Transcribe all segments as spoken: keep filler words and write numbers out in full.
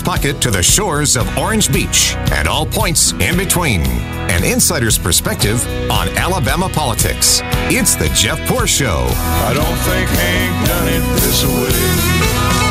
pocket to the shores of Orange Beach and all points in between. An insider's perspective on Alabama politics. It's the Jeff Poor Show. I don't think Hank done it this way.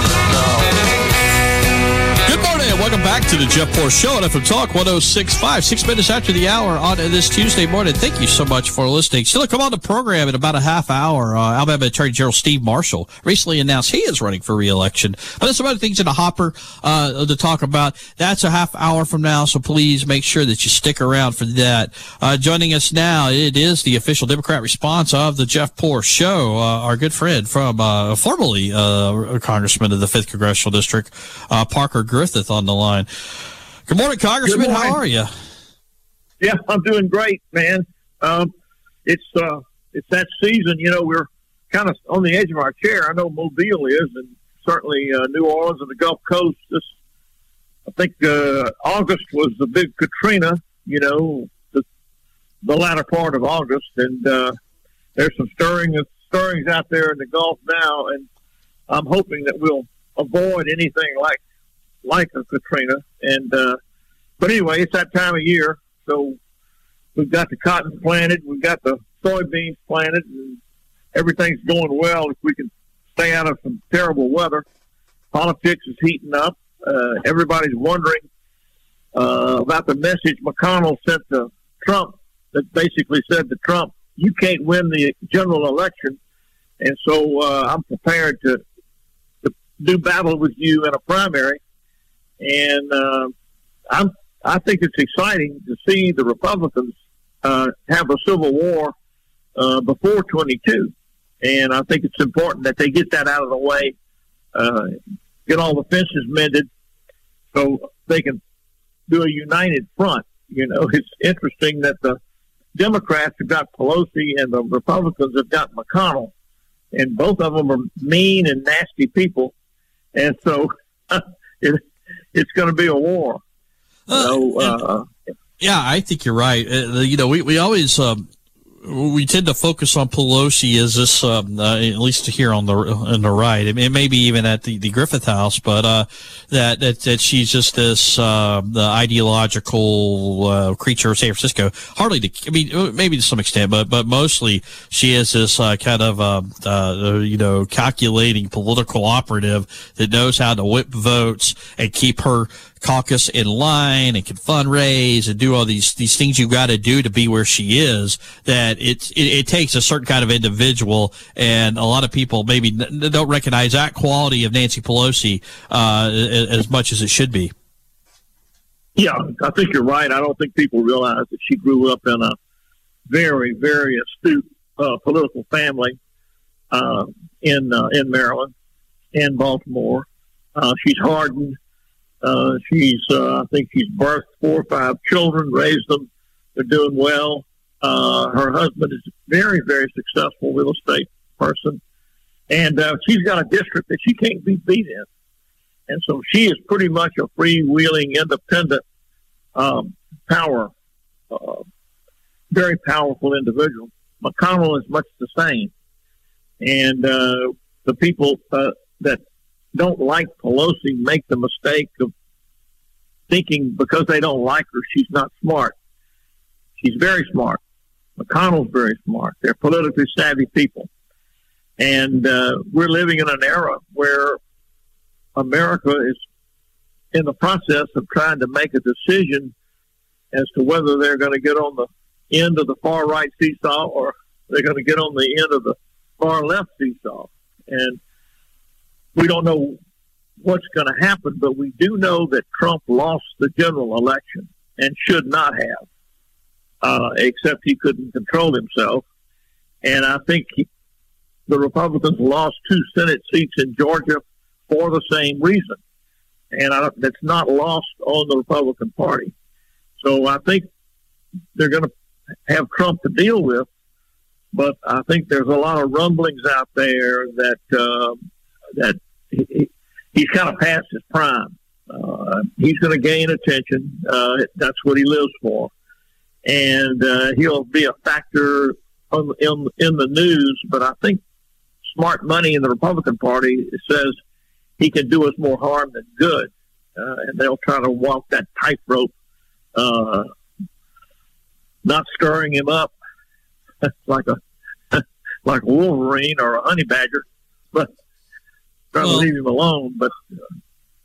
Good morning and welcome back to the Jeff Poor Show on F M Talk one oh six point five. Six minutes after the hour on this Tuesday morning. Thank you so much for listening. Still come on the program in about a half hour. Uh, Alabama Attorney General Steve Marshall recently announced he is running for re-election. But there's some other things in the hopper uh, to talk about. That's a half hour from now, so please make sure that you stick around for that. Uh, joining us now, it is the official Democrat response of the Jeff Poor Show. Uh, our good friend from uh, formerly uh, a congressman of the fifth Congressional District, uh, Parker Griffith, on the line. Good morning, Congressman. Good morning. How are you? Yeah, I'm doing great, man. Um, it's uh, it's that season. You know, we're kind of on the edge of our chair. I know Mobile is, and certainly uh, New Orleans and the Gulf Coast. This, I think uh, August was the big Katrina. You know, the, the latter part of August, and uh, there's some stirring stirrings out there in the Gulf now, and I'm hoping that we'll avoid anything like. like a Katrina. And, uh, but anyway, it's that time of year. So we've got the cotton planted, we've got the soybeans planted, and everything's going well if we can stay out of some terrible weather. Politics is heating up. Uh, everybody's wondering, uh, about the message McConnell sent to Trump that basically said to Trump, you can't win the general election. And so, uh, I'm prepared to, to do battle with you in a primary. And uh, I'm, I think it's exciting to see the Republicans uh, have a civil war uh, before twenty-two. And I think it's important that they get that out of the way, uh, get all the fences mended so they can do a united front. You know, it's interesting that the Democrats have got Pelosi and the Republicans have got McConnell. And both of them are mean and nasty people. And so it it's going to be a war. Uh, so, uh, yeah, I think you're right. Uh, you know, we, we always, um, we tend to focus on Pelosi as this, um, uh, at least here on the on the right. I mean, maybe even at the, the Griffith House, but uh, that, that that she's just this uh, the ideological uh, creature of San Francisco. Hardly, to, I mean, maybe to some extent, but but mostly she is this uh, kind of uh, uh, you know calculating political operative that knows how to whip votes and keep her caucus in line and can fundraise and do all these these things you got to do to be where she is. That it, it it takes a certain kind of individual, and a lot of people maybe n- don't recognize that quality of Nancy Pelosi uh, as much as it should be. Yeah, I think you're right. I don't think people realize that she grew up in a very, very astute uh, political family uh, in uh, in Maryland and Baltimore. Uh, she's hardened. Uh, she's, uh, I think she's birthed four or five children, raised them. They're doing well. Uh, her husband is a very, very successful real estate person. And uh, she's got a district that she can't be beat in. And so she is pretty much a freewheeling, independent, um, power, uh, very powerful individual. McConnell is much the same. And uh, the people uh, that don't like Pelosi make the mistake of thinking because they don't like her, she's not smart. She's very smart. McConnell's very smart. They're politically savvy people. And uh, we're living in an era where America is in the process of trying to make a decision as to whether they're going to get on the end of the far right seesaw or they're going to get on the end of the far left seesaw. And we don't know what's going to happen, but we do know that Trump lost the general election and should not have, uh, except he couldn't control himself. And I think he, the Republicans lost two Senate seats in Georgia for the same reason. And I, that's not lost on the Republican Party. So I think they're going to have Trump to deal with, but I think there's a lot of rumblings out there that uh, that he, he's kind of past his prime. Uh, he's going to gain attention. Uh, that's what he lives for. And uh, he'll be a factor on, in, in the news, but I think smart money in the Republican Party says he can do us more harm than good. uh, and they'll try to walk that tightrope, uh, not stirring him up like a like a wolverine or a honey badger, but trying well, to leave him alone. But uh,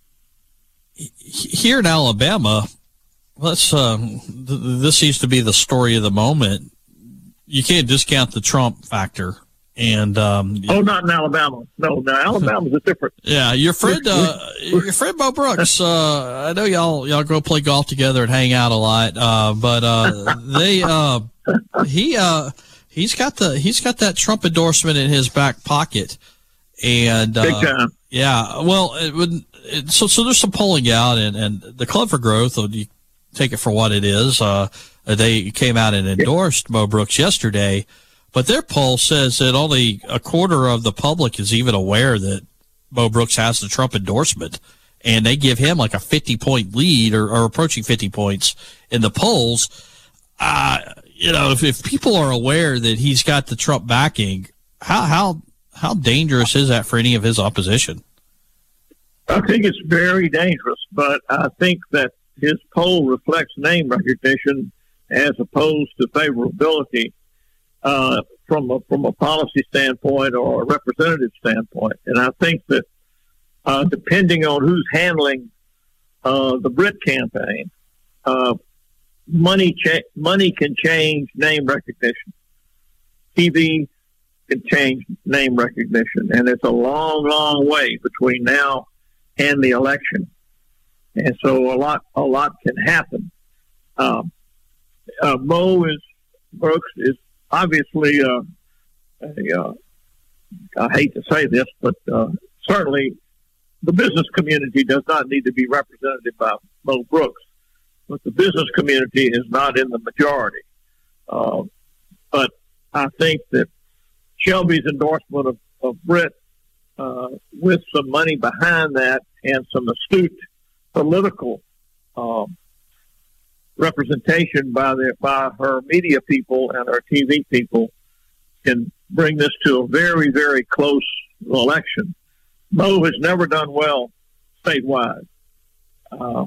here in Alabama, let's um, th- this seems to be the story of the moment. You can't discount the Trump factor. And um, oh, not in Alabama. No, no, Alabama's a different. Yeah, your friend, uh, your friend Mo Brooks. Uh, I know y'all y'all go play golf together and hang out a lot. Uh, but uh, they uh, he uh, he's got the he's got that Trump endorsement in his back pocket, and uh, big time. Yeah, well, it would. It, so so there's some polling out, and, and the Club for Growth. You take it for what it is. Uh, they came out and endorsed Mo Brooks yesterday. But their poll says that only a quarter of the public is even aware that Mo Brooks has the Trump endorsement, and they give him like a fifty-point lead or, or approaching fifty points in the polls. Uh, you know, if, if people are aware that he's got the Trump backing, how how how dangerous is that for any of his opposition? I think it's very dangerous, but I think that his poll reflects name recognition as opposed to favorability. Uh, from a from a policy standpoint or a representative standpoint, and I think that uh, depending on who's handling uh, the Brit campaign, uh, money cha- money can change name recognition. T V can change name recognition, and it's a long, long way between now and the election, and so a lot a lot can happen. Um, uh, Mo is Brooks is. Obviously, uh, a, uh, I hate to say this, but uh, certainly the business community does not need to be represented by Mo Brooks. But the business community is not in the majority. Uh, but I think that Shelby's endorsement of, of Britt, uh, with some money behind that and some astute political um, representation by their by her media people and her T V people, can bring this to a very, very close election. Mo has never done well statewide. Uh,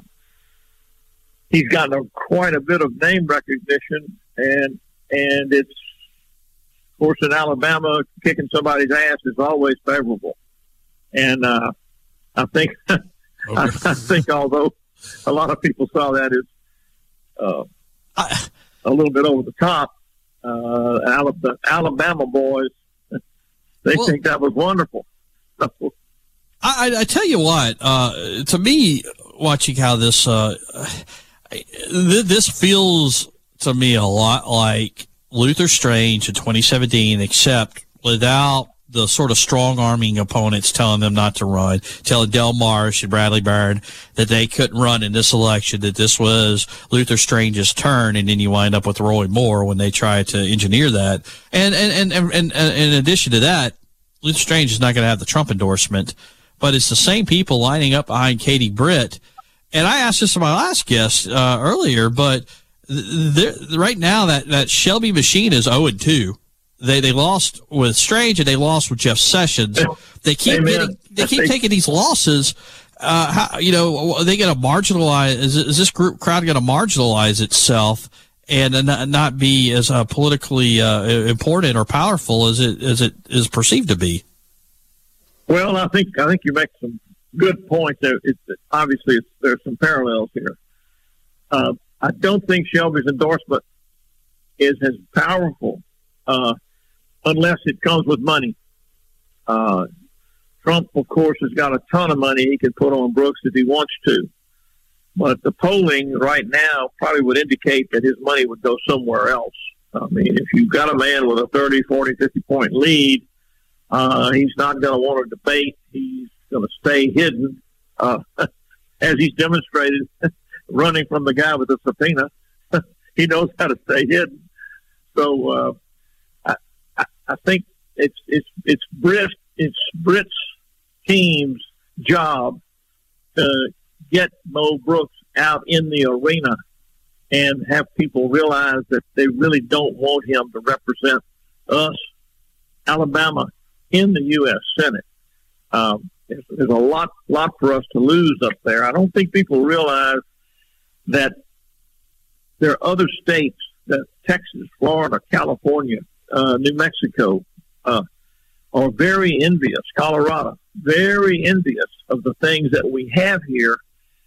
he's gotten a, quite a bit of name recognition, and and it's, of course, in Alabama, kicking somebody's ass is always favorable. And uh, I think okay. I, I think although a lot of people saw that as Uh, I, a little bit over the top, uh, Alabama, Alabama boys, they well, think that was wonderful. I, I tell you what, uh, to me, watching how this, uh, this feels to me a lot like Luther Strange in twenty seventeen, except without the sort of strong-arming opponents telling them not to run, telling Del Marsh and Bradley Byrne that they couldn't run in this election, that this was Luther Strange's turn, and then you wind up with Roy Moore when they try to engineer that. And and, and, and, and, and in addition to that, Luther Strange is not going to have the Trump endorsement, but it's the same people lining up behind Katie Britt. And I asked this to my last guest uh, earlier, but th- right now that, that Shelby machine is oh and two. They they lost with Strange and they lost with Jeff Sessions. They keep Amen. getting they keep taking these losses. Uh, how, you know, are they going to marginalize? Is, is this group crowd going to marginalize itself and not, not be as uh, politically uh, important or powerful as it as it is perceived to be? Well, I think I think you make some good points. There, it's obviously it's, there's some parallels here. Uh, I don't think Shelby's endorsement is as powerful. Uh, unless it comes with money. Uh, Trump, of course, has got a ton of money he can put on Brooks if he wants to. But the polling right now probably would indicate that his money would go somewhere else. I mean, if you've got a man with a thirty, forty, fifty-point lead, uh, he's not going to want to debate. He's going to stay hidden, uh, as he's demonstrated running from the guy with the subpoena. He knows how to stay hidden. So, uh, I think it's it's it's Brit it's Brit's team's job to get Mo Brooks out in the arena and have people realize that they really don't want him to represent us, Alabama, in the U S Senate. Um, There's, there's a lot, lot for us to lose up there. I don't think people realize that there are other states, that Texas, Florida, California, uh, New Mexico, uh, are very envious, Colorado, very envious of the things that we have here.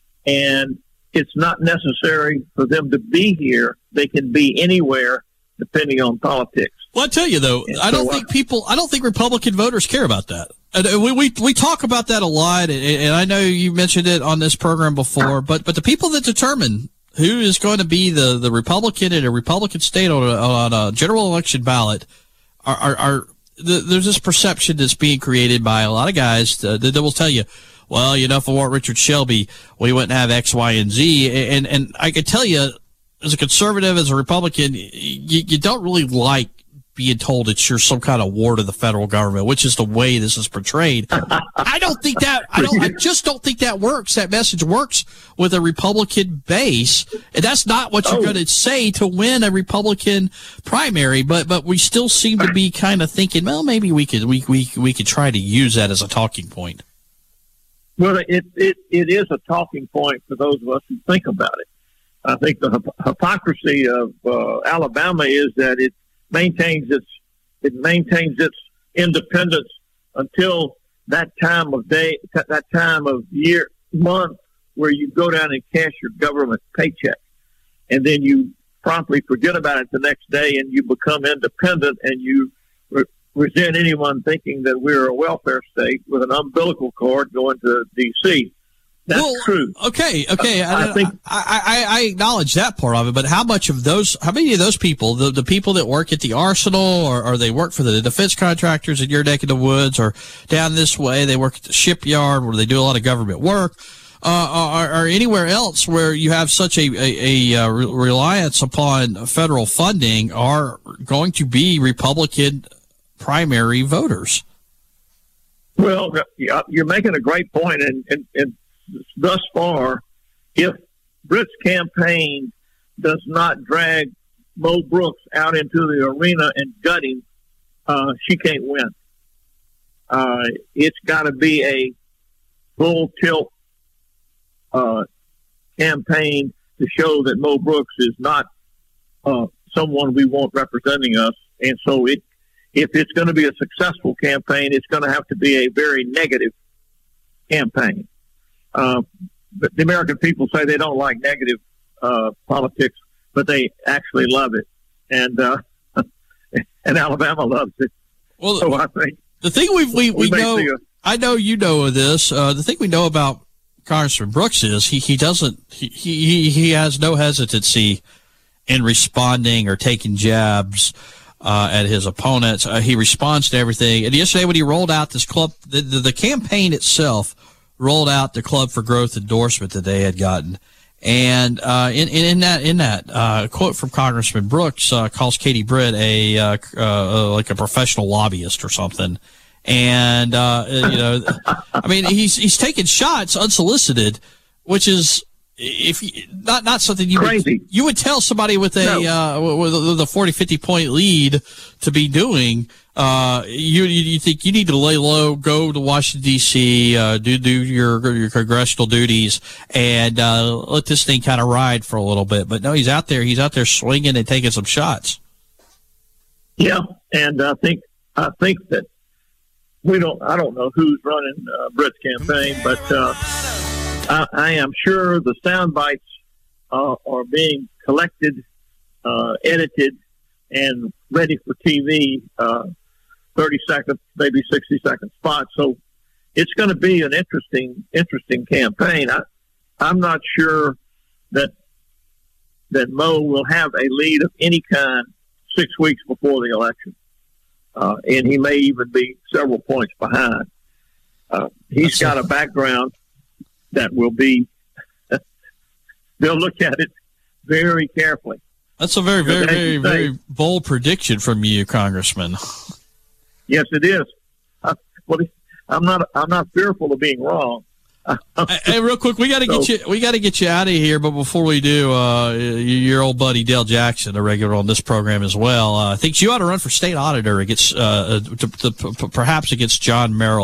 And it's not necessary for them to be here. They can be anywhere depending on politics. Well, I tell you, though, and I don't so, think people, I don't think Republican voters care about that. And we, we, we talk about that a lot, and, and I know you mentioned it on this program before, but, but the people that determine who is going to be the, the Republican in a Republican state on a, on a general election ballot are, are, are the, there's this perception that's being created by a lot of guys that, that will tell you, well, you know, if it weren't Richard Shelby, we wouldn't have X, Y, and Z. And, and I can tell you, as a conservative, as a Republican, you, you don't really like being told that you're some kind of ward of the federal government, which is the way this is portrayed. I don't think that, I don't, I just don't think that works. That message works with a Republican base. And that's not what you're oh. going to say to win a Republican primary. But, but we still seem to be kind of thinking, well, maybe we could, we, we, we could try to use that as a talking point. Well, it, it, it is a talking point for those of us who think about it. I think the hip- hypocrisy of uh, Alabama is that it maintains its it maintains its independence until that time of day, that time of year, month where you go down and cash your government paycheck, and then you promptly forget about it the next day, and you become independent, and you re- resent anyone thinking that we're a welfare state with an umbilical cord going to D C That's well, true. Okay, okay. Uh, I, I think I, I, I acknowledge that part of it, but how much of those, how many of those people, the, the people that work at the arsenal, or, or they work for the defense contractors in your neck of the woods, or down this way, they work at the shipyard where they do a lot of government work, uh, or, or anywhere else where you have such a, a, a reliance upon federal funding, are going to be Republican primary voters? Well, you're making a great point, and, and, and thus far, if Britt's campaign does not drag Mo Brooks out into the arena and gut him, uh, she can't win. Uh, it's got to be a full tilt uh, campaign to show that Mo Brooks is not uh, someone we want representing us. And so it, if it's going to be a successful campaign, it's going to have to be a very negative campaign. Uh, but the American people say they don't like negative uh, politics, but they actually love it, and uh, and Alabama loves it. Well, so I think the thing we we, we, we know, a, I know you know of this. Uh, the thing we know about Congressman Brooks is he he doesn't he he, he has no hesitancy in responding or taking jabs uh, at his opponents. Uh, he responds to everything. And yesterday, when he rolled out this club, the, the, the campaign itself rolled out the Club for Growth endorsement that they had gotten. And uh, in, in that in that uh, quote from Congressman Brooks uh, calls Katie Britt a uh, uh, like a professional lobbyist or something. And uh, you know, I mean, he's he's taking shots unsolicited, which is if you, not not something you would, you would tell somebody with a no. uh, with a forty, fifty point lead to be doing. Uh, you, you think you need to lay low, go to Washington D C, uh, do, do your, your congressional duties, and, uh, let this thing kind of ride for a little bit. But no, he's out there, he's out there swinging and taking some shots. Yeah. And I think, I think that we don't, I don't know who's running, uh, Britt's campaign, but, uh, I, I am sure the sound bites, uh, are being collected, uh, edited, and ready for T V, uh, thirty second, maybe sixty second spots. So it's going to be an interesting, interesting campaign. I, I'm not sure that that Mo will have a lead of any kind six weeks before the election, uh, and he may even be several points behind. Uh, he's got a background that will be. They'll look at it very carefully. That's a very, very, very, very bold prediction from you, Congressman. Yes, it is. Uh, well, I'm not. I'm not fearful of being wrong. Hey, real quick, we got to so, get you. We got to get you out of here. But before we do, uh, your old buddy Dale Jackson, a regular on this program as well, uh, thinks you ought to run for state auditor against, uh, to, to, to, perhaps against John Merrill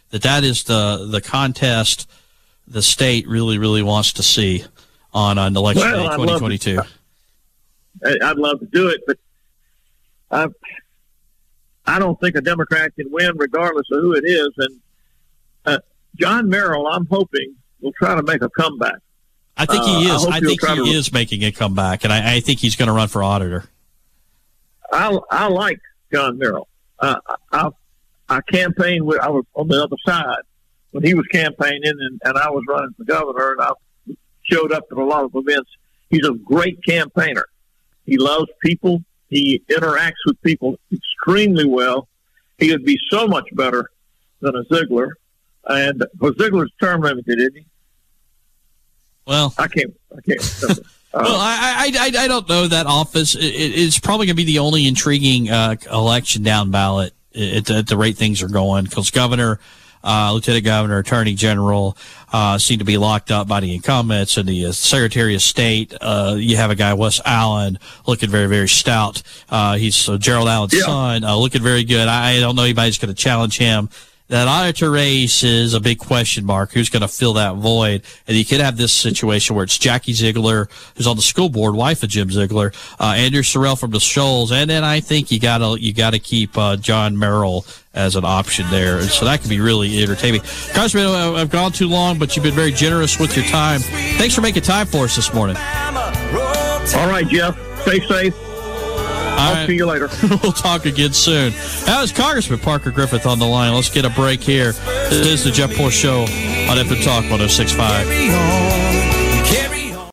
that that is the the contest the state really, really wants to see on, on election well, day twenty twenty-two. I'd, I'd love to do it, but I, I don't think a Democrat can win regardless of who it is. And uh, John Merrill, I'm hoping, will try to make a comeback. I think he is. Uh, I, I think he to, is making a comeback, and I, I think he's going to run for auditor. I, I like John Merrill. Uh, I, I campaigned with, I was on the other side when he was campaigning, and, and I was running for governor, and I showed up at a lot of events. He's a great campaigner. He loves people. He interacts with people extremely well. He would be so much better than a Ziegler. And was Ziegler's term limited, didn't he? Well, I can't. I can't. Uh, well, I, I I don't know that office. It, it's probably going to be the only intriguing uh, election down ballot at, at the rate things are going, because governor, uh, lieutenant governor, attorney general uh, seem to be locked up by the incumbents, and the uh, secretary of state. Uh, you have a guy, Wes Allen, looking very, very stout. Uh, he's uh, Gerald Allen's yeah. son, uh, looking very good. I, I don't know anybody's going to challenge him. That auditor race is a big question mark. Who's going to fill that void? And you could have this situation where it's Jackie Ziegler, who's on the school board, wife of Jim Ziegler, uh, Andrew Sorrell from the Shoals, and then I think you gotta you gotta keep uh, John Merrill as an option there. And so that could be really entertaining. Congressman, I've gone too long, but you've been very generous with your time. Thanks for making time for us this morning. All right, Jeff. Stay safe. I'll right. see you later. We'll talk again soon. That was Congressman Parker Griffith on the line. Let's get a break here. This is the Jeff Poor Show on F M Talk one oh six point five.